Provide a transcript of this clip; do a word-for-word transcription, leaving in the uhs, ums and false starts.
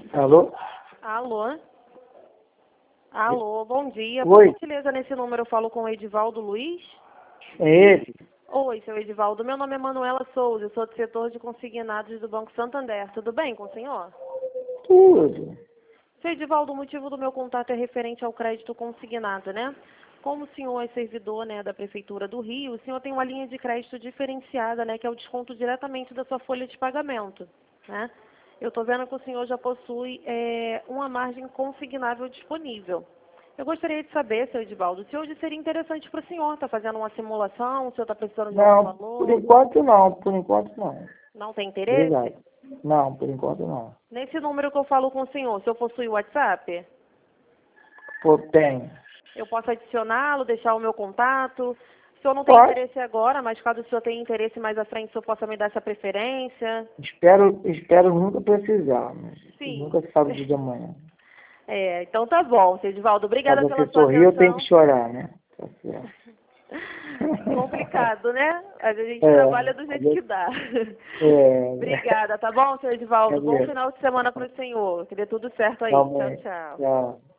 Alô? Alô? Alô, bom dia. Oi. Por gentileza, nesse número eu falo com o Edivaldo Luiz? É ele? Oi, seu Edivaldo. Meu nome é Manuela Souza, eu sou do setor de consignados do Banco Santander. Tudo bem com o senhor? Tudo. Seu Edivaldo, o motivo do meu contato é referente ao crédito consignado, né? Como o senhor é servidor, né, da Prefeitura do Rio, o senhor tem uma linha de crédito diferenciada, né, que é o desconto diretamente da sua folha de pagamento, né? Eu estou vendo que o senhor já possui é, uma margem consignável disponível. Eu gostaria de saber, seu Edivaldo, se hoje seria interessante para o senhor estar fazendo uma simulação, o senhor está precisando de algum Não, valor? por enquanto não, por enquanto não. Não tem interesse? Obrigado. Não, por enquanto não. Nesse número que eu falo com o senhor, o senhor possui o WhatsApp? Pô, tem. Eu posso adicioná-lo, deixar o meu contato? O senhor não tem Pode. interesse agora, mas caso o senhor tenha interesse mais à frente, o senhor possa me dar essa preferência? Espero, espero nunca precisar, mas Sim. nunca se sabe o dia de amanhã. É, então tá bom, seu Edivaldo. Obrigada Pra pela você sua sorrir, eu tenho atenção. que chorar, né? Tá certo. Complicado, né? A gente É, trabalha do jeito que dá. é, Obrigada, tá bom, seu Edivaldo? Bom é, final de semana para o senhor. Que dê tudo certo aí. tá Tchau, bem. tchau. Tchau.